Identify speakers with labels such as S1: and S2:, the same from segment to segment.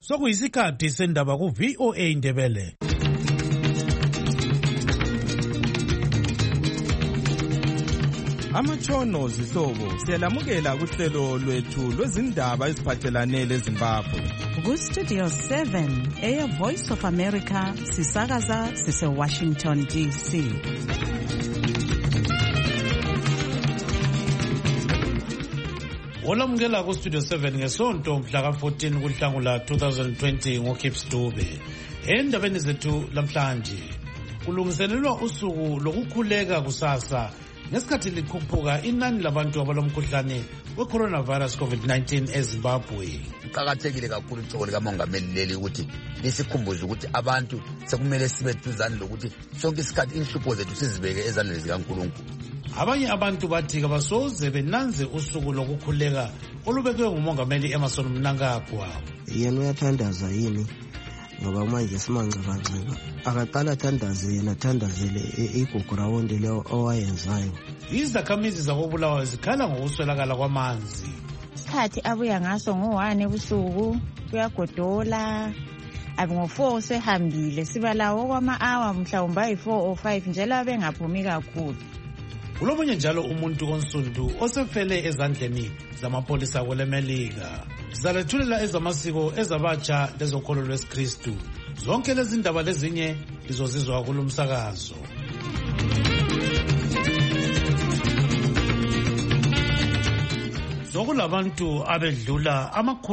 S1: Sokuyisikhathi sendaba ku VOA Ndebele.
S2: Amatshono zihlobo siyalamukela kuhlelo lwethu lwezindaba eziphathelane leZimbabwe.
S3: Ku-Studio 7 Air Voice of America sisakaza sise-Washington DC.
S1: Olamukela ku-Studio 7 ngesonto mhla ka-14 kuNhlangula 2020 ngoKips Dube. Endabeni zethu lamhlanje kulungiselelwa usuku lokukhuleka kusasa ngesikhathi likhuphuka inani labantu abalomkhuhlane we-coronavirus COVID-19 eZimbabwe.
S4: Kuqakathekile kakhulu icebo likamongameli leli ukuthi lisikhumbuze ukuthi abantu sekumele sibe duzane lokuthi sonke isikhathi inhlupho zethu sizibeke ezandleni zikaNkulunkulu.
S1: Abanye abantu bathi kabasoze benanze usuku lokukhuleka olubekwe ngumongameli Emmerson Mnangagwa.
S5: Yena uyathandaza yini? Ngoba manje simanxibanxiba akaqala athandaze yena athandazele igugu rawonde leyo owayenzayo.
S1: Izakhamizi zakobulawayo zikhala ngokuswelakala kwamanzi.
S6: Isikhathi abuya ngaso ngo-1 ebusuku kuyagodola, ngo-4 sehambile, siba lawo kwama-hour mhlawumbe ayi-4 or 5 njalo abengaphumi kakhulu.
S1: Kulomunye njalo umuntu onsundu osefele ezandleni zamapolisa kwelemelika. Sizalethulela ezamasiko ezabatsha lezokholo lwesikristu. Zonke lezi ndaba lezinye lizozizwa kulumsakazo. Sokulabantu abedlula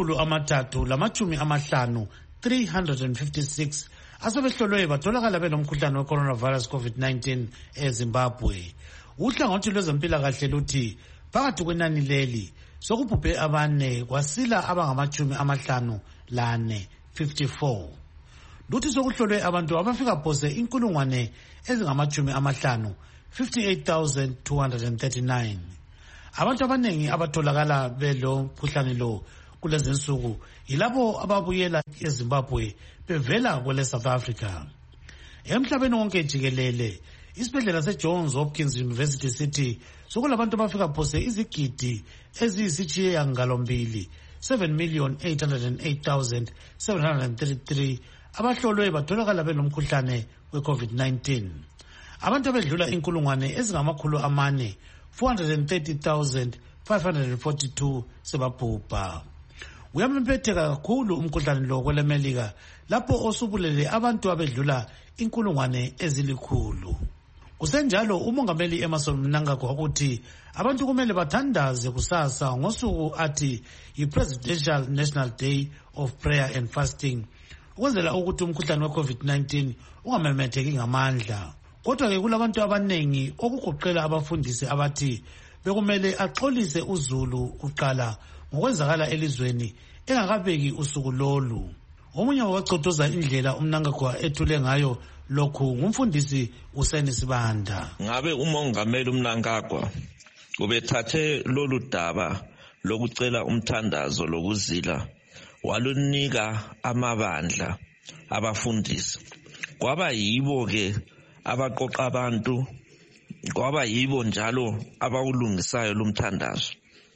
S1: 350 356 asebehlolwe batholakala benomkhuhlane we-coronavirus COVID-19 eZimbabwe. Uhlangothi lwezempilakahle luthi phakathi kwenani leli sokubhubhe abane kwasila abangama-54. Luthi sokuhlolwe abantu abafika phose 58,239. Abantu abanengi abatholakala belo mkhuhlane lo kulezinsuku yilabo ababuyela eZimbabwe bevela kwele South Africa. Emhlabeni wonke jikelele isibhedlela seJohns Hopkins University City sokulabantu abafika phose izigidi eziyisitshiyagalombili 7,808,733 abahlolwe batholakala benomkhuhlane we-COVID-19. Abantu abedlula 4,430,542 sebabhubha. Uyamemetheka kakhulu umkhuhlane lo kwelemelika lapho osubulele abantu abedlula 100,000. Kusenjalo umongameli Emmerson Mnangagwa ukuthi abantu kumele bathandaze kusasa ngosuku athi yi-Presidential National Day of Prayer and Fasting ukwenzela ukuthi umkhuhlane we-COVID-19 ungamemetheki ngamandla. Kodwa-ke kulabantu abanengi okugoqela abafundisi abathi bekumele axolise uzulu kuqala ngokwenzakala elizweni engakabeki usuku lolu. Omunye wacotoza indlela uMnangagwa ethule ngayo lokhu ngumfundisi Useni Sibanda.
S7: Ngabe umongameli uMnangagwa ubethathe lolu daba lokucela umthandazo lokuzila walunika amabandla abafundisi. Kwaba yibo ke abaqoqa abantu, kwaba yibo njalo abawulungisayo lumthandazo.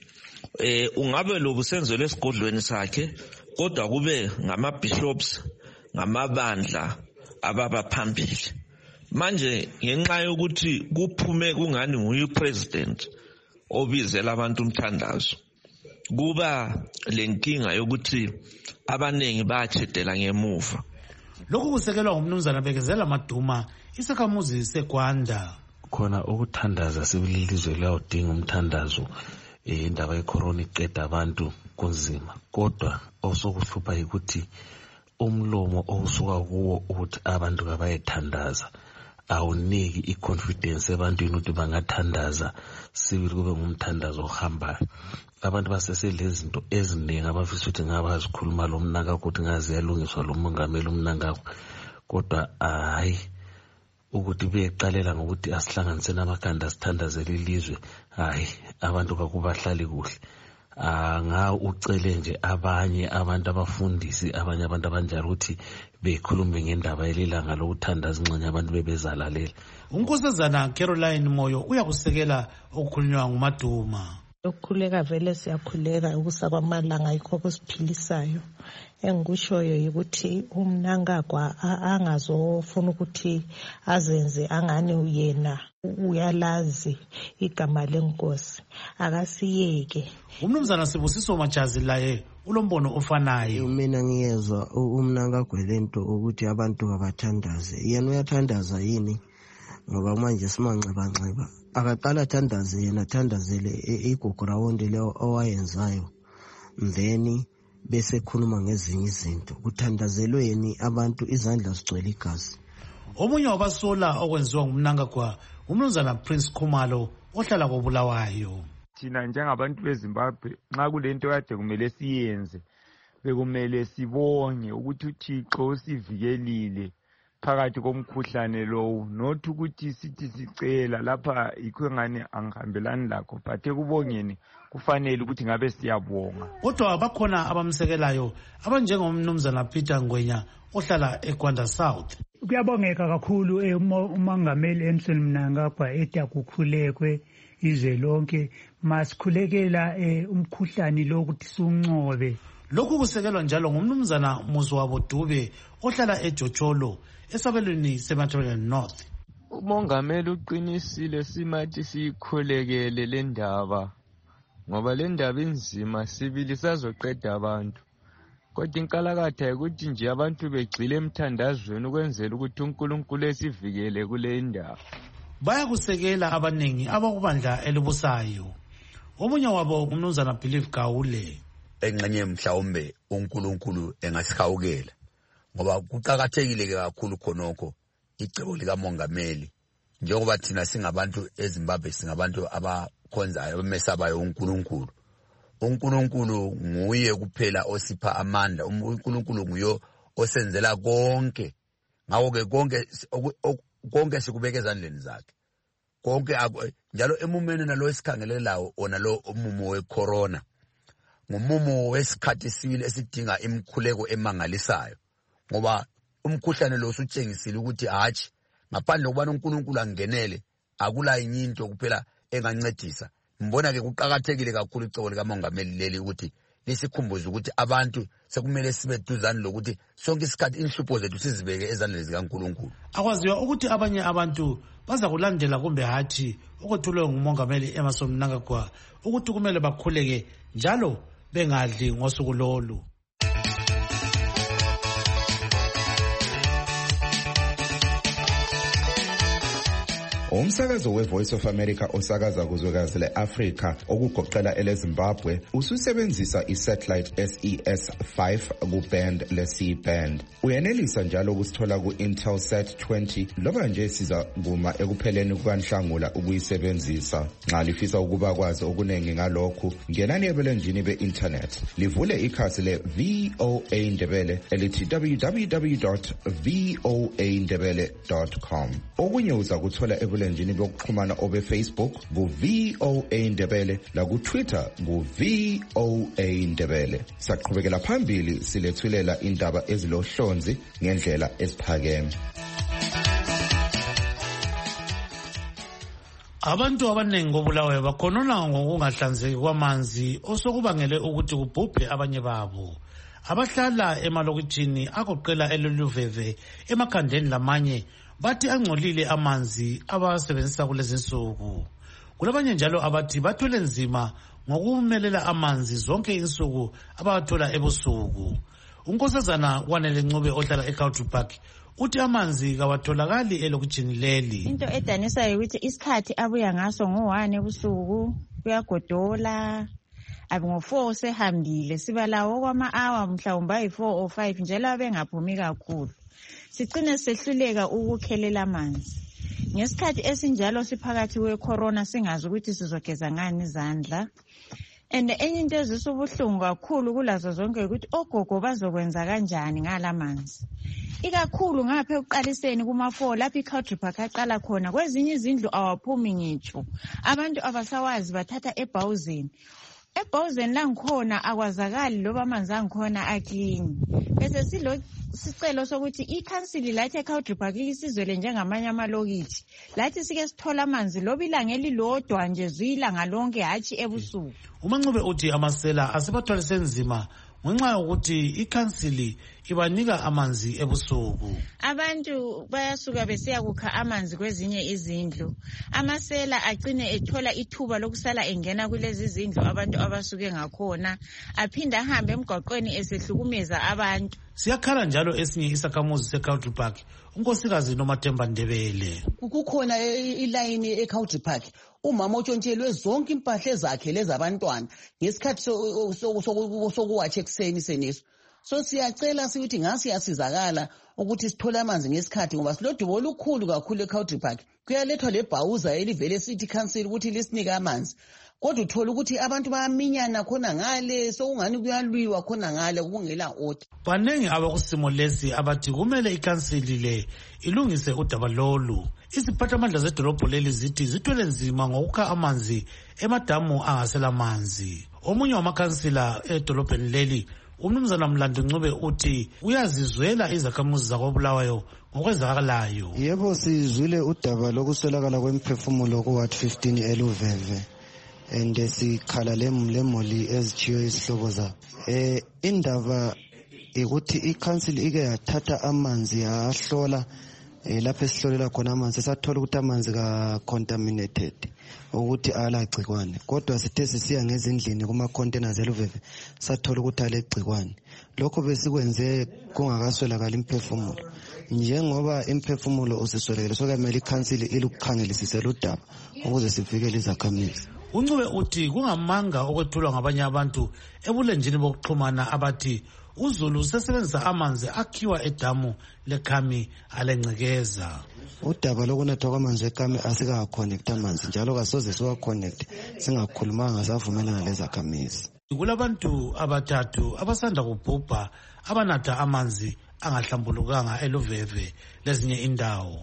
S7: Ungabe lobusenzelwe esigodlweni sakhe kodwa kube ngama-bishops, ngamabandla ababa phambili. Manje ngenxa yokuthi kuphume kungani nguye president obizela abantu umthandazo, kuba lenkinga yokuthi abanengi bayathedela ngemuva.
S1: Lokhu kusekelwa ngumnumzana Bekezela Maduma, isakhamuzi seGwanda.
S8: Khona ukuthandaza sibilizwe lawudinga umthandazo indaba yecorona iqeda abantu kunzima, kodwa osokuhlupha ukuthi umlomo osuka kuwo ukuthi abantu kabayethandaza awuniki i-confidence ebantwini ukuthi bangathandaza sibili kube ngumthandazo ohambayo. Abantu baseselezinto eziningi abafisa ukuthi ngabazikhuluma lo Mnangagwa ukuthi ngaziyalungiswa lo mongameli uMnangagwa, kodwa hayi ukuthi beqalela ngokuthi asihlanganise namakhanda sithandazele ilizwe, hayi abantu kakubahlali kuhle. Nga ucele nje abanye abantu abafundisi, abanye abantu abanjalo ukuthi bekhulume ngendaba yelilanga lokuthandaza ingxenye abantu bebezalalela.
S1: Unkosazana Caroline Moyo uyakusekela okukhulunywa nguMaduma.
S9: Ukukhuleka vele siyakhuleka ukusa kwamalanga yikho kusiphilisayo. Engikushoyo ukuthi uMnangagwa angazofuna ukuthi azenze angani uyena uyalazi igama lenkosi, akasiyeke.
S1: Umnumzana Sibusiso Majazi laye ulombono ofanayo.
S5: Mina ngiyezwa uMnangagwa lento ukuthi abantu abathandaze. Yena uyathandaza yini? Ngoba manje simanxiba akaqala athandaze yena athandazele igograwundi leyo owayenzayo, then bese khuluma ngezinye izinto. Kuthandazelweni abantu izandla zigcwele igazi.
S1: Omunye wabasola okwenziwa nguMnangagwa umnumzana Prince Khumalo ohlala koBulawayo.
S10: Thina njengabantu beZimbabwe nxa kulento kade kumele siyenze, bekumele sibonge ukuthi uThixo usivikelile phakathi komkhuhlane lowo, not ukuthi sithi sicela lapha yikho ngani angihambelani lakho, but ekubongeni kufanele ukuthi ngabe siyabonga.
S1: Kodwa bakhona abamsekelayo abanjengomnumzana Peter Ngwenya ohlala eGwanda South.
S11: Kuyabongeka kakhulu uMongameli Emmerson Mnangagwa ethi akukhulekwe izwe lonke, masikhulekela umkhuhlane lo ukuthi suncobe.
S1: Lokhu kusekelwa njalo ngumnumzana Muzwabo Dube ohlala eJocholo esabelweni seMatabeleland North.
S12: Umongameli uqinisile simathi sikhulekele le ndaba, ngoba le ndaba inzima sibili sazoqeda abantu. Kodwa inkalakatha ukuthi nje abantu begcile emthandazweni ukwenzela ukuthi uNkulunkulu esivikele kule ndaba.
S1: Bayakusekela abaningi abakubandla elibusayo. Omunye wabo umnumzana Believe Gawule.
S4: Engxenye mhlawumbe uNkulunkulu engasihawukela, ngoba kuqhakathekile kakhulu khonokho icebo lika mongameli, njengoba thina singabantu eZimbabwe singabantu abakhonzayo abamesabayo uNkulunkulu. uNkulunkulu nguye kuphela osipha amandla, uNkulunkulu nguye osenzela konke. Ngakho ke konke sikubeka ezandleni zakhe. Konke njalo emumeni nalo esikhangelelayo ona lo umumo wecorona, ngumumo wesikhathi sibili esidinga imkhuleko emangalisayo, ngoba umkhuhlane lo usutshengisile ukuthi hatshi ngaphandle kokubana uNkulunkulu angenele akula inyinto kuphela engancedisa. Mbona ke kuqhakathekile kakhulu icebo lika mongameli leli ukuthi lisikhumbuze ukuthi abantu sekumele sibe duzane lokuthi sonke isikhathi inhlupho zethu sizibeke ezandleni zikaNkulunkulu.
S1: Akwaziwa ukuthi abanye abantu baza kulandela kumbe hathi okuthulwe ngumongameli Emmerson Mnangagwa ukuthi kumele bakhuleke njalo bengadli ngosuku lolu.
S13: Umsakazo weVoice of America osakaza kuzwekazi leAfrika okugoqela eleZimbabwe ususebenzisa isatellite SES5 kuband leC-band. Uyenelisa njalo ukusithola ku-Intelsat 20 loba nje siza kuma ekupheleni kukaNhlangula ukuyisebenzisa. Nxa lifisa ukuba kwazi okuningi ngalokhu, ngenani ebulenjini be-internet. Livule ikhasi le-VOA Ndebele elithi www.voandebele.com. Okunye uza kuthola ebulenjini bokuxhumana obe Facebook ku-VOA Ndebele la ku-Twitter ku-VOA Ndebele. Saqhubekela phambili silethulela indaba ezilohlonzi ngendlela esiphakeme.
S1: Abantu abaningi koBulawayo bakhonona ngokungahlanzeki kwamanzi osokubangele ukuthi kubhubhe abanye babo. Abahlala emalokitshini agoqela eLuluveve emakhandeni lamanye bathi angcolile amanzi abasebenzisa kulezi insuku. Kulabanye njalo abathi bathwele nzima ngokumelela amanzi zonke insuku abathola ebusuku. Unkosazana Wanele Ncube ohlala eCountry Park uthi amanzi kawatholakali elokitshini leli.
S6: Into edanisa ukuthi isikhathi abuya ngaso ngo-1 ebusuku kuyagodola, abe ngo-4 sehambile, siba lawo kwama-hour mhlawumbe ayi-4 or 5 njalo abengaphumi kakhulu. Sigcine sehluleka ukukhelela amanzi. Ngesikhathi esinjalo siphakathi kwecorona singazi ukuthi sizogeza ngani izandla. And enye into ezisubuhlungu kakhulu kulazo zonke ukuthi ogogo bazokwenza kanjani ngalamanzi. Ikakhulu ngapha ekuqaliseni kuma-4 lapho iCountry Park aqala khona, kwezinye izindlu awaphumi ngitsho. Abantu abasawazi bathatha ebhawuzini. ebhawuzeni langikhona akwazakali loba amanzi angikhona aklini. Bese sicelo sokuthi ikhansili lathi eCountry Park isizwele njengamanye amalokithi. Lathi sike sithola amanzi loba ilanga elilodwa nje zwilanga lonke hatshi ebusuku.
S1: uMancube uthi amasela asebathwalise nzima ngenxa yokuthi ikhansili ibanika amanzi ebusuku.
S6: Abantu bayasuka besiya kukha amanzi kwezinye izindlu. Amasela agcine ethola ithuba lokusala engena kulezi izindlu abantu abasuke ngakhona, aphinda ahambe emgwaqweni esehlukumeza abantu.
S1: Siyakhala njalo esinye isakhamuzi seCountry Park, unkosikazi Nomathemba Ndebele.
S14: Kukhona ilayini eCountry Park. Umama otshontshelwe zonke impahla ezakhe lezabantwana ngesikhathi sokuwatsha ekuseni seneso. So siyacela sithi ngasiyasizakala ukuthi sithole amanzi ngesikhathi ngoba silodubo olukhulu kakhulu eCountry Park. Kuyalethwa lebhawuza elivele City Council ukuthi lisinike amanzi. Kodwa uthola ukuthi abantu bayaminyana khona ngale sokungani kuyalwiwa khona ngale kungela order.
S1: Banengi abakusimo lesi abathi kumele ikhansili le ilungise udaba lolu. Iziphathamandla zedolobho leli zithi zithwele nzima ngokukha amanzi emadamu angasela manzi. Omunye wamakhansila edolobheni leli uMnumzana Mlando Ncube uthi uyazizwela izakhamuzi zakoBulawayo ngokwenzakalayo.
S5: Yebo sizwile udaba lokuswelakala kwemphefumulo kuWard 15 eLuveve. And sikhala lemoli ezithiyo isihlobo zabo. Indaba ukuthi ikhansili ike yathatha amanzi yahlola lapho esihlolela khona amanzi sathola ukuthi amanzi ka contaminated ukuthi alagcikwane. Kodwa sithe sisiya ngezindlini kuma containers eLuveve sathola ukuthi alegcikwane. Lokho besikwenze kungakaswelakala imphefumulo. Njengoba imphefumulo usiswelekile sokumele ikhansili ilukukhangelisise ludaba ukuze sivikele izakhamizi.
S1: uNcube uthi kungamanga okwethulwa ngabanye abantu ebulenjini bokuxhumana abathi uZulu usesebenzisa amanzi akhiwa edamu leKhami alengcekeza.
S5: Udaba lokunathwa kwamanzi eKhami asika-connect amanzi njalo kasoze siwa-connect singakhulumanga savumelana lezakhamizi.
S1: Kulabantu abathathu abasanda kubhubha abanatha amanzi angahlambulukanga eLuveve lezinye indawo.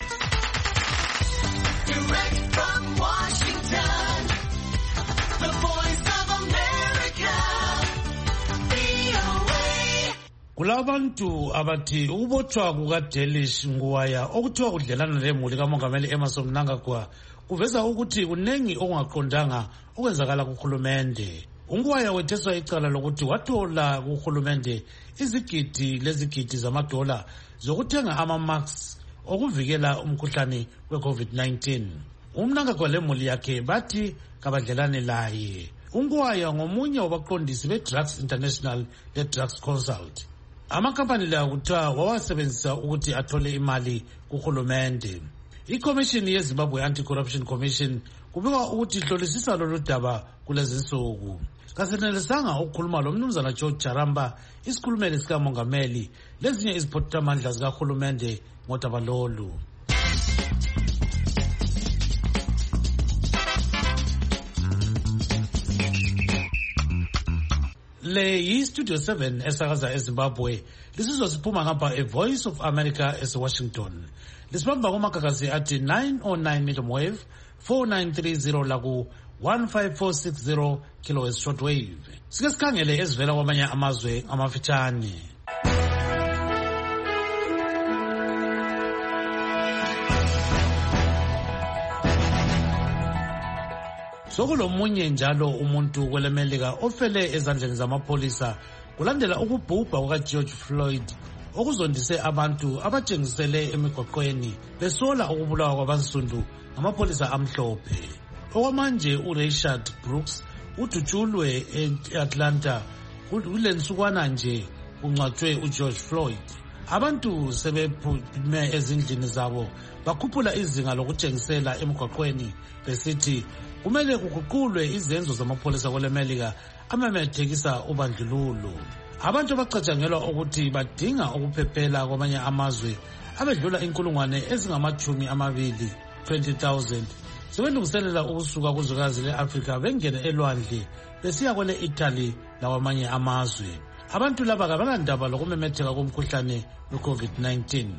S1: Kulabantu abathi ukubotshwa kukaDelish Nguwaya okuthiwa kudlelana lemuli kaMongameli Emmerson Mnangagwa kuveza ukuthi kunengi okungaqondanga okwenzakala kuhulumende. uNguwaya wetheswa icala lokuthi wathola kuhulumende izigidi lezigidi zamadola zokuthenga ama-masks okuvikela umkhuhlane we-COVID-19. uMnangagwa lemuli yakhe bathi kabadlelane laye. uNguwaya ngomunye wabaqondisi be-Drugs International le-Drugs Consult. Amakampani la kuthiwa wawasebenzisa ukuthi athole imali kuhulumende. ICommission yeZimbabwe Anti-Corruption Commission kubikwa ukuthi ihlolisisa lolu daba kulezi nsuku. Kasenelisanga ukukhuluma lo Mnumzana George Jaramba, isikhulumeli sikamongameli lezinye iziphathamandla zikahulumende ngodaba lolu. Le yi-Studio 7 esakaza eZimbabwe. Lisizwa siphuma ngapha eVoice of America eseWashington. Lisibamba kumagagasi athi 909 medium wave, 4930 laku 15460 kilohertz shortwave. Sike sikhangele ezivela kwamanye amazwe amafitshane. Sokulomunye njalo umuntu kwelemelika ofele ezandleni zamapholisa kulandela ukubhubha kukaGeorge Floyd okuzondise abantu abatshengisele emigwaqweni besola ukubulawa kwabansundu ngamapholisa amhlophe. Okwamanje uRayshard Brooks udutshulwe eAtlanta kulensukwana nje kungcwatshwe uGeorge Floyd. Abantu sebephume ezindlini zabo bakhuphula izinga lokutshengisela emigwaqweni besithi kumele kuguqulwe izenzo zamapholisa kwelemelika amemethekisa ubandlululo. Abantu abacatshangelwa ukuthi badinga ukuphephela kwamanye amazwe abedlula inkulungwane ezingama-20 20,000 sebelungiselela ukusuka kuzwekazi le-Afrika bengene elwandle besiya kwele Italy lawamanye amazwe. Abantu laba kabalandaba lokumemetheka komkhuhlane we-COVID-19.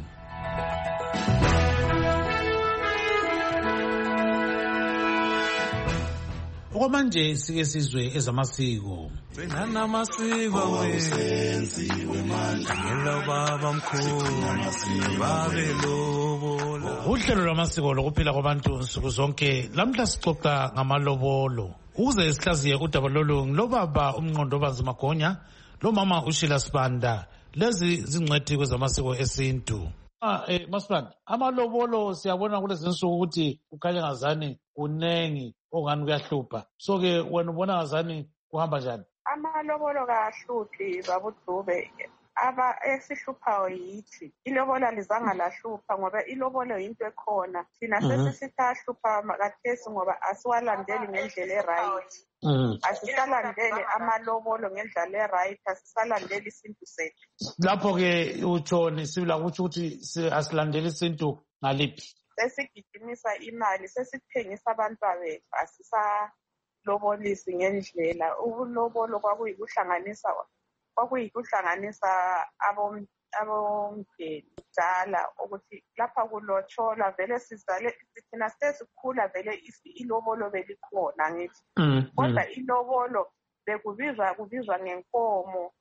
S1: okwamanje sike sizwe ezamasiko.
S15: Gcinana amasiko wenziwe manje ngelo baba mkhulu babelobola.
S1: Uhlelo lwamasiko lokuphila kwabantu nsuku zonke lamhla sixoxa ngamalobolo. Ukuze sihlaziye udaba lolu ngilobaba umnqondobazi Magonya lo mama uShila Sibanda lezi zingcwethi kwezamasiko esintu. Masibanda, amalobolo siyabona kulezi nsuku ukuthi ukhanya ngazani kunengi ongani kuyahlupha. So ke wena ubona ngazani kuhamba njani?
S16: Amalobolo kahluphi babudube. Esihluphayo yithi ilobola lizanga lahlupha ngoba ilobolo yinto ekhona. Thina sesisithahlupha makathesi ngoba asiwalandeli ngendlela eright. Asisalandele amalobolo ngendlela eright, asisalandeli isintu sethu.
S1: Lapho ke utshoni sibila ukuthi asilandeli isintu ngaliphi?
S16: Sesigijimisa imali, sesithengisa abantwana bethu, asisalobolisi ngendlela. Ulobolo kwakuyikuhlanganisa abomndeni kudala ukuthi lapha kulotsholwa vele sizale thina sesikhula vele ilobolo belikhona ngithi. Kodwa ilobolo bekubizwa ngenkomo,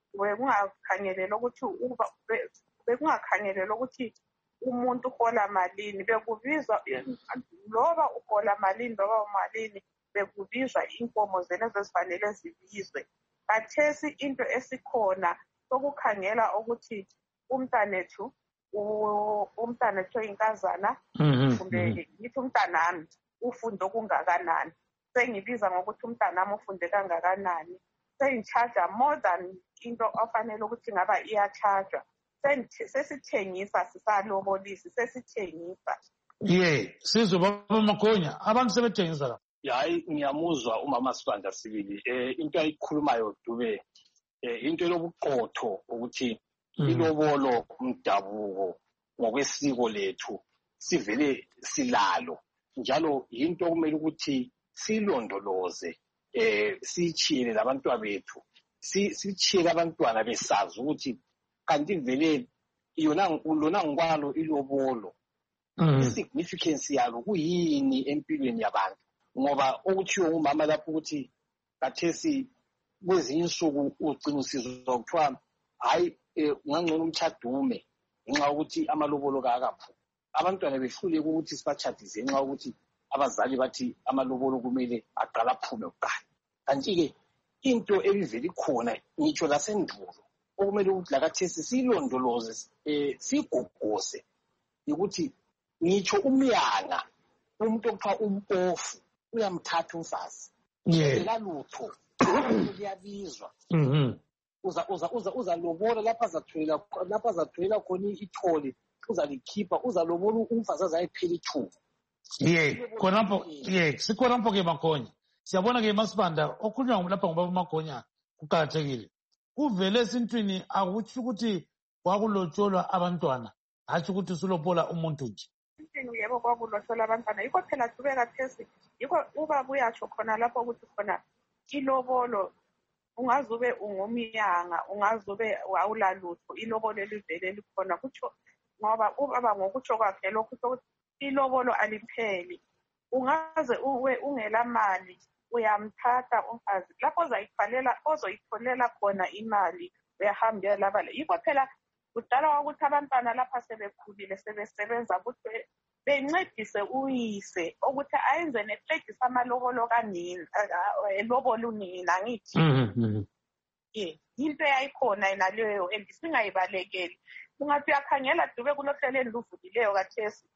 S16: bekungakhangelelwa ukuthi umuntu uhola malini, bekubizwa loba uhola malini loba umalini, bekubizwa inkomo zena ezifanele zibizwe. Kathesi into esikhona sokukhangela ukuthi umntanethu oyinkazana kumbe ngithi umntanami ufunde okungakanani, sengibiza ngokuthi umntanami ufunde kangakanani, sengicharger more than into ofanele ukuthi ngaba iyacharger. Sesithengisa, sisalobolisi, sesithengisa.
S1: Sizwe baba Magonya, abantu sebethengisa la.
S17: Hayi, ngiyamuzwa umama Sibanda sibili. Into ayikhulumayo Dube into lobuqotho ukuthi ilobolo umdabuko ngokwesiko lethu sivele silalo, njalo into kumele ukuthi silondoloze, sichiyele labantwana bethu, sichiyele abantwana besazi ukuthi kanti vele lona ngokwalo ilobolo isignificance yalo kuyini empilweni yabantu. Ngoba okuthiwa ngumama lapho ukuthi kathesi kwezinye insuku ugcina usizwa kuthiwa hayi ungangcono umtshadume ngenxa ukuthi amalobolo kakaphu. Abantwana behluleka ukuthi sibachadise ngenxa ukuthi abazali bathi amalobolo kumele aqala aphume kuqala. Kanti-ke into ebivele ikhona ngitsho lasendulo okumele ukuthi lakathesi siyilondoloze, siyigogose, ukuthi ngitsho umyanga umuntu okuthiwa umpofu uyamthatha umfazi elalutho liyabizwa uzalobola lapha azatholela khona ithole, uzalikhipha, uzalobola umfazi azayiphela ithuba.
S1: Khonapho sikhonapho ke Magonya siyabona ke Masibanda okhulunywa lapha ngobaba Magonya kuqakathekile. Kuvele esintwini akutsho ukuthi kwakulotsholwa abantwana, hatshi ukuthi usulobola umuntu nje.
S16: Yebo, kwakulotsholwa abantwana, yikho phela Dube kathesi, yikho ubaba uyatsho khona lapho ukuthi khona ilobolo ungazube ungumyanga, ungazube awulalutho, ilobolo elivele likhona. Kutsho ngoba ubaba ngokutsho kwakhe lokhu ukuthi ilobolo alipheli. Ungaze uwe ungela mali, uyamthatha umfazi, lapho ozoyitholela khona imali uyahambela labale. Yikho phela kudala kwakuthi abantwana lapha sebekhulile sebesebenza ukuthi bencedise uyise ukuthi ayenze neqedisa amalobolo kanini, elobolo unina ngithi. Into yayikhona yena leyo and singayibalekeli. Ungathi uyakhangela Dube kunohlelo endiluvulileyo kathesi,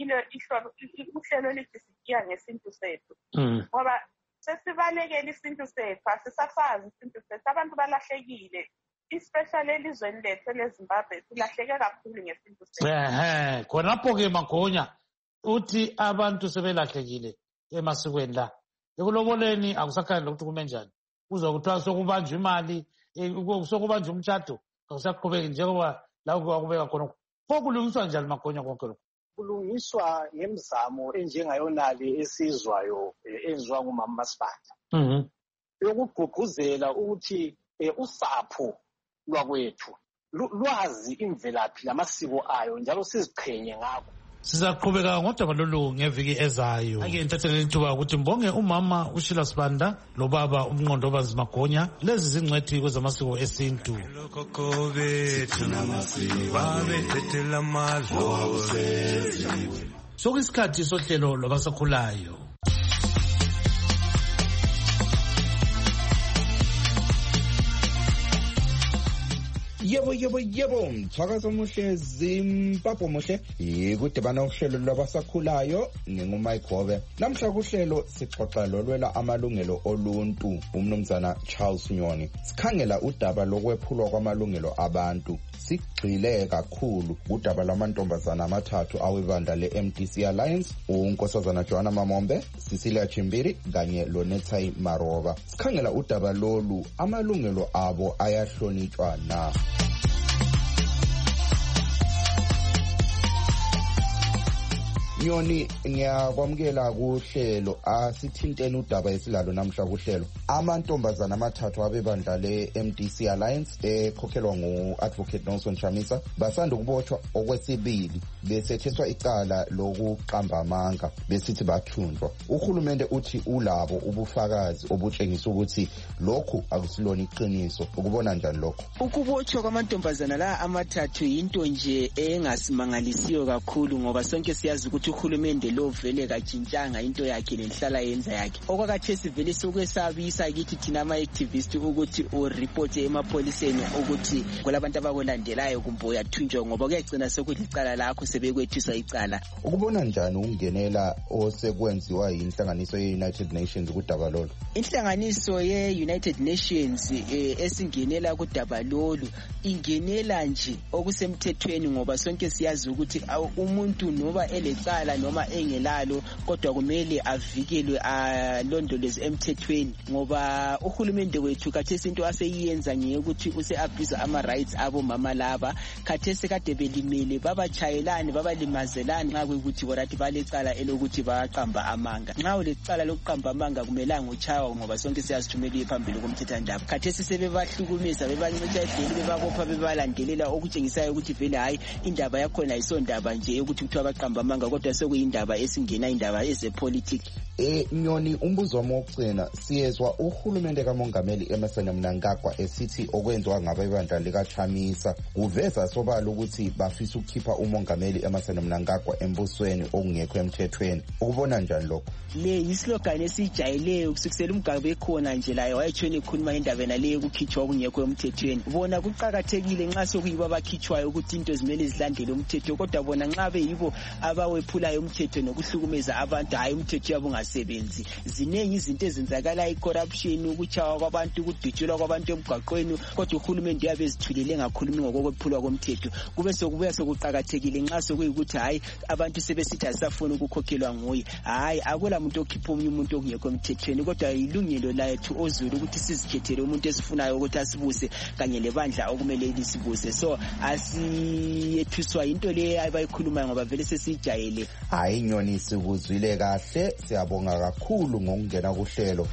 S16: uhlelo elithi sikiya ngesintu sethu. Ngoba sesibalekela isintu sethu, asisasazi isintu sethu, abantu balahlekile. Especially elizweni lethu leZimbabwe silahleke kakhulu ngesintu sethu.
S1: Khonapho ke Magonya uthi abantu sebelahlekile emasikweni la. Ekuloboleni akusakhani ukuthi kume njani. Uzwa kuthiwa sokubanjwa imali, sokubanjwa umtshado, akusaqhubeki njengoba la kwakubeka khona. Kulungiswa njani Magonya konke lokho?
S17: Kulungiswa ngemizamo enjengayonale esizwayo enziwa ngumama Sibanda. Yokugqugquzela ukuthi usapho lwakwethu lwazi imvelaphi lamasiko ayo njalo siziqhenye ngakho.
S1: Sizaqhubeka ngodaba lolu ngeviki ezayo. Ake ngithathelele ithuba ukuthi mbonge umama uShila Sibanda lobaba uMnqondo Magonya, lezi zingcwethi kwezamasiko esintu. Sokuyisikhathi sohlelo lwabasakhulayo.
S13: Yebo, mthakazo omuhle Zimbabwe muhle. Ikudibana uhlelo lwabasakhulayo nginguMike Gobe. Namhla kuhlelo sixoxa lolwela amalungelo oluntu umnumzana Charles Nyoni. Sikhangela udaba lokwephulwa kwamalungelo abantu. Sigxile kakhulu udaba lamantombazana amathathu awebandla leMDC Alliance, uNkosazana Joanna Mamombe, Cecilia Chimbiri kanye loNetsai Maroba. Sikhangela udaba lolu amalungelo abo ayahlonitshwa na. Nyoni, ngiyakwamukela kuhlelo. Asithintene udaba esilalo namhla kuhlelo. Amantombazana amathathu abebandla leMDC Alliance ekhokhelwa ngu-Advocate Nelson Chamisa basanda ukubotshwa okwesibili besetheswa icala lokuqamba amanga besithi bathunjwa. Uhulumende uthi ulabo ubufakazi obutshengisa ukuthi lokhu akusilona iqiniso. Ukubona njani lokho?
S18: Ukubotshwa kwamantombazana la amathathu yinto nje engasimangalisiyo kakhulu ngoba sonke siyazi ukuthi uhulumende lo vele kajintshanga into yakhe lenhlala yenza yakhe. Okwakhathesi vele sokwesabisa kithi thina ama-activist ukuthi ureport emapoliseni ukuthi kulabantu abakulandelayo kumbe uyathunjwa ngoba kuyagcina sekulicala lakho sebekwethisa icala.
S13: Ukubona njani ungenela osekwenziwa yinhlanganiso ye-United Nations kudaba lolu?
S18: Inhlanganiso ye-United Nations esingenela kudaba lolu ingenela nje okusemthethweni ngoba sonke siyazi ukuthi umuntu noba elecala noma engelalo kodwa kumele avikelwe alondolozwe emthethweni ngoba uhulumende wethu khathesi into aseyiyenza ngeyokuthi use-abuse ama-rights abo mama laba. Khathesi kade belimele babachayelane babalimazelane nxa kuyikuthi borathi balecala elokuthi baqamba amanga. Nxa ulecala lokuqamba amanga kumelanga uchawa ngoba sonke siyazithumela phambili komthethwandaba. Khathesi sebebahlukumeza bebancitsha edleli bebabopha bebalandelela okutshengisayo ukuthi vele hayi indaba yakhona ayisondaba nje ukuthi kuthiwa baqamba amanga kodwa sekuyindaba esingena indaba ezepolitiki.
S13: Nyoni, umbuzo wami wokugcina, siyezwa uhulumende kaMongameli Emmerson Mnangagwa esithi okwenziwa ngabebandla likaChamisa kuveza sobala ukuthi bafisa ukukhipha uMongameli Emmerson Mnangagwa embusweni okungekho emthethweni. Ukubona njani lokho?
S18: Le yislogan esijayeleyo kusukisela uMgabe ekhona nje layo wayetshona ekhuluma indaba leyo ukukhitshwa okungekho emthethweni. Bona kuqhakathekile nxa sokuyibo abakhitshwayo ukuthi into zimele zilandele umthetho kodwa bona nxa beyibo abawephulayo umthetho nokuhlukumeza abantu hayi umthetho yabo ungasebenzi. Ziningi izinto ezenzakala i-corruption, ukuchawa kwabantu, ukudutshulwa kwabantu emgwaqweni kodwa uhulumende uyabe ezithulele engakhulumi ngokwephulwa komthetho. Kube sokubuya sokuqhakathekile nxa sokuyikuthi hayi abantu sebesithi asafuna ukukhokhelwa nguye. Hayi akula muntu okhipha omunye umuntu okungekho emthethweni kodwa ilungelo lethu ozulu ukuthi sizikhethele umuntu esifunayo ukuthi asibuse kanye lebandla okumele lisibuse. So asiyethuswa into le abayikhulumayo ngoba vele sesijayele.
S13: Hayi Nyoni, sikuzwile kahle, siyabonga kakhulu ngokungena kuhlelo.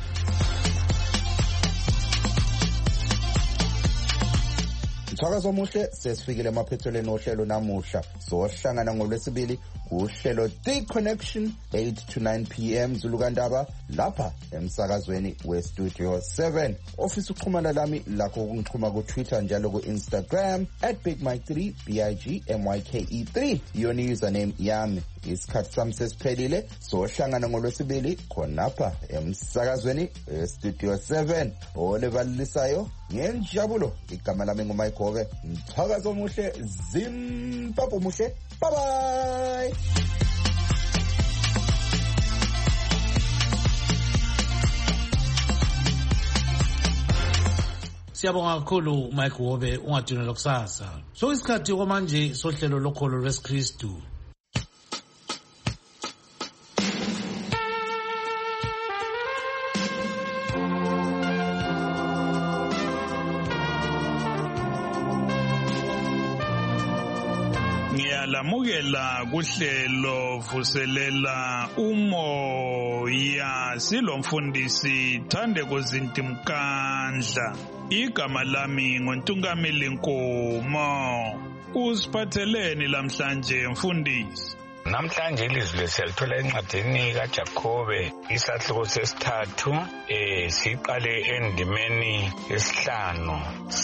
S13: Mthakazo omuhle, sesifikile emaphethelweni ohlelo namuhla. Sohlangana ngoLwesibili kuhlelo The Connection 8 to 9 p.m. Zulukandaba lapha emsakazweni weStudio 7. Ofisa ukuxhumana lami lakho ukungixhuma ku-Twitter njalo ku-Instagram @BigMike3 BIGMYKE3 yona username yami. Isikhathi sami sesiphelile, sohlangana ngoLwesibili khonapha emsakazweni weStudio 7. Olebalisayo ngenjabulo, igama lami nguMike Gobe. Mthakazo omuhle, Zimbabwe muhle. Bye bye.
S1: Siyabonga kakhulu Mike Gobe, ungadinela kusasa. So isikhathi kwamanje sohlelo lokholo lwesikristu.
S19: Ngiyalamukela kuhlelo vuselela umoya silomfundisi Thandeko Zintimkandla. Igama lami ngoNtungameli Nkomo. Usiphatheleni lamhlanje mfundisi?
S20: Namhlanje ilizwi lesiyalithola encwadini kaJakobe isahluko sesithathu siqale endimeni yesihlanu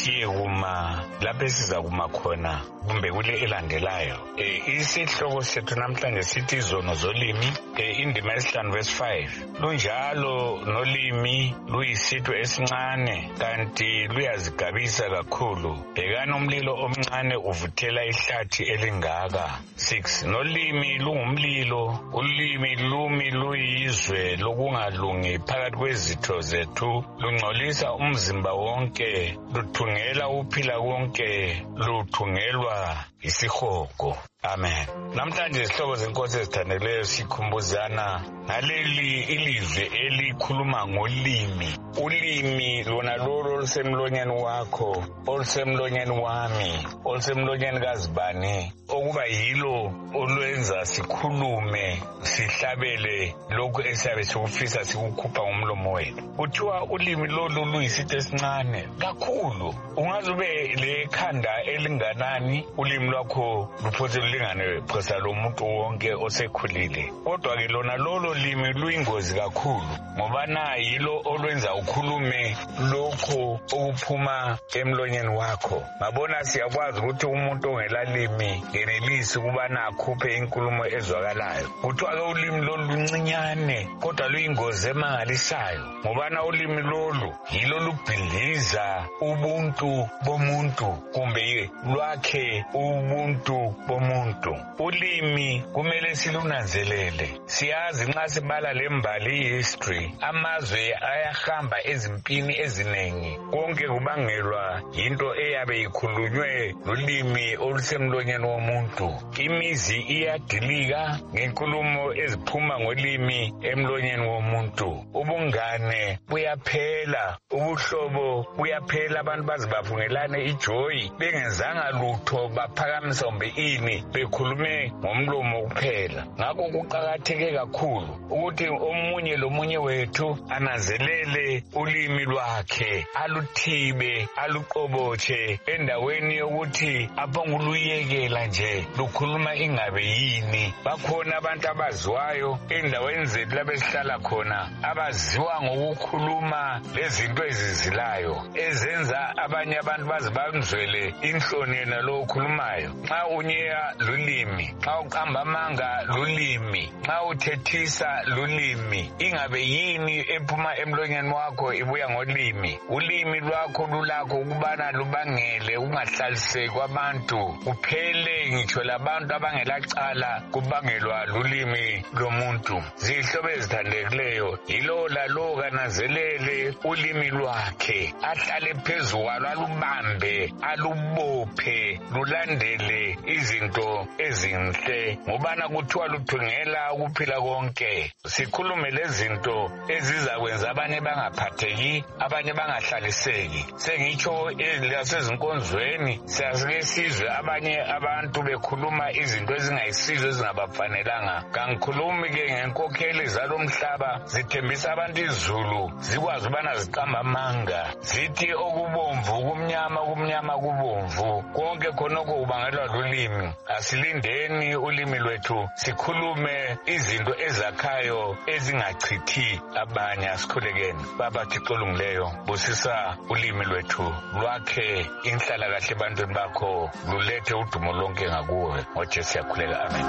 S20: siyekuma lapho esiza kuma khona kumbe kule elandelayo. Isihloko sethu namhlanje sithi izono zolimi, indima yesihlanu verse 5. Lunjalo nolimi luyisitho esincane kanti luyazigabisa kakhulu. Bhekana umlilo omncane uvuthela ihlathi elingaka. 6. Nolimi lungumlilo, ulimi lumi luyizwe lokungalungi phakathi kwezitho zethu, lungcolisa umzimba wonke, luthungela uphila konke, luthungelwa isihogo. Amen. Namhlanje isihloko zenkosi ezithandeleyo sikhumbuzana ngaleli ilizwe elikhuluma ngolimi. Ulimi lona lolo olusemlonyeni wakho, olusemlonyeni wami, olusemlonyeni kazibani, okuba yilo olwenza sikhulume, sihlabele lokhu esiyabe sikufisa sikukhupha ngomlomo wethu. Kuthiwa ulimi lolu luyisitho esincane kakhulu. Ungaze ube lekhanda elinganani, ulimi lwakho luphose lingane phosa lomuntu wonke osekhulile. Kodwa ke lona lolo limi luyingozi kakhulu ngoba na yilo olwenza ukhulume lokho okuphuma emlonyeni wakho. Ngabona siyakwazi ukuthi umuntu ongelalimi ngenelisi ukubana akhuphe inkulumo ezwakalayo. Kuthiwa ke ulimi lolu luncinyane kodwa luyingozi emangalisayo ngoba na ulimi lolu yilo lubhidliza ubuntu bomuntu kumbe lwakhe ubuntu bomuntu. Ulimi kumele silunanzelele. Siyazi nxa sibala lembali history, amazwe ayahamba ezimpini ezinengi. Konke kubangelwa yinto eyabe ikhulunywe lolimi olusemlonyeni womuntu. Imizi iyadilika ngenkulumo eziphuma ngolimi emlonyeni womuntu. Ubungane buyaphela, ubuhlobo buyaphela, abantu bazibafungelane ijoy bengenzanga lutho baphakamisa kumbe ini bekhulume ngomlomo kuphela. Ngakho kuqakatheke kakhulu ukuthi omunye lomunye wethu ananzelele ulimi lwakhe, aluthibe, aluqobotshe endaweni yokuthi aphonguluyekela nje lukhuluma ingabe yini. Bakhona abantu abaziwayo endaweni zethu lapho esihlala khona abaziwa ngokukhuluma lezinto ezizilayo ezenza abanye abantu baze banzwele inhloni yena lo okhulumayo. Nxa unyeya lulimi, nxa uqamba amanga lulimi, nxa uthethisa lulimi, ingabe yini ephuma emlonyeni wakho ibuya ngolimi. Ulimi lwakho lulakho ukubana lubangele ungahlaliseki kwabantu, kuphele ngitsho labantu abangelacala kubangelwa lulimi lomuntu. Zihlobo ezithandekileyo, yilo lalo kananzelele ulimi lwakhe, ahlale phezu kwalo, alubambe, alubophe, lulandele izinto ezinhle ngobana kuthiwa luthungela ukuphila konke. Sikhulume lezinto ezizakwenza abanye bangaphatheki, abanye bangahlaliseki. Sengitsho lasezinkonzweni siyasike sizwe abanye abantu bekhuluma izinto ezingayisizo ezingabafanelanga. Kangikhulumi ke ngenkokheli zalomhlaba zithembisa abantu izulu zikwazi ubana ziqamba amanga, zithi okubomvu kumnyama, kumnyama kubomvu. Konke khonoko kubangelwa lulimi. Asilindeni ulimi lwethu sikhulume izinto ezakhayo ezingachithi abanye. Asikhulekeni. Baba Thixo olungileyo, busisa ulimi lwethu, lwakhe inhlalakahle ebantwini bakho, lulethe udumo lonke ngakuwe. ngoJesu siyakhuleka. Amen.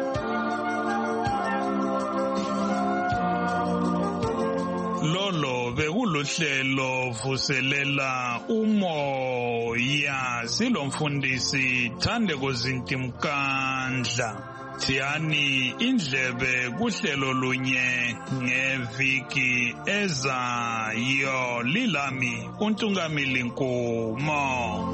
S19: Lolo bekuluhlelo vuselela umoya, silomfundisi Thandeko Zintimkandla. Thiyani indlebe kuhlelo lunye ngeviki ezayo. Lilami uNtungamili Nkomo.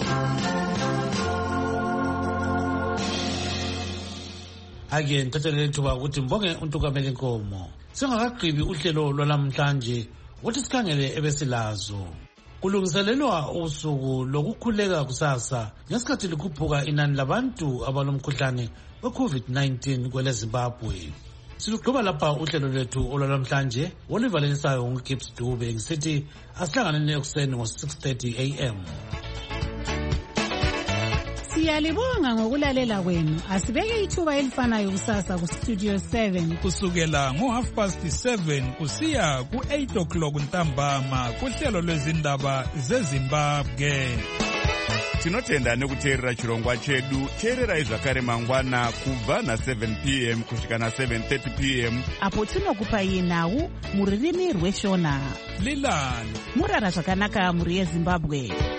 S1: Ake ngithathelele ithuba ukuthi mbonge uNtungamili Nkomo. Singakagqibi uhlelo lwalamhlanje ukuthi sikhangele ebesilazo. Kulungiselelwa usuku lokukhuleka kusasa ngesikhathi likhuphuka inani labantu abalomkhuhlane we-COVID-19 kwele Zimbabwe. Siluqhuba lapha uhlelo lwethu olwalamhlanje olivalelisayo nguGibbs Dube ngisithi asihlanganeni ekuseni ngo-6:30 AM.
S21: Siyalibonga ngokulalela kwenu. Asibeke ithuba elifanayo kusasa ku Studio 7
S19: kusukela ngo7:30 kusiya ku8 ntambama kuhlelo lwezindaba zeZimbabwe.
S22: Tinotenda nekuteerera chirongwa chedu. Teererai zvakare mangwana kubva na7 p.m. kusvika na7:30 p.m.
S3: apo tinokupai nhau muririmi rweshona.
S19: Lilani
S3: murara zvakanaka muri yeZimbabwe.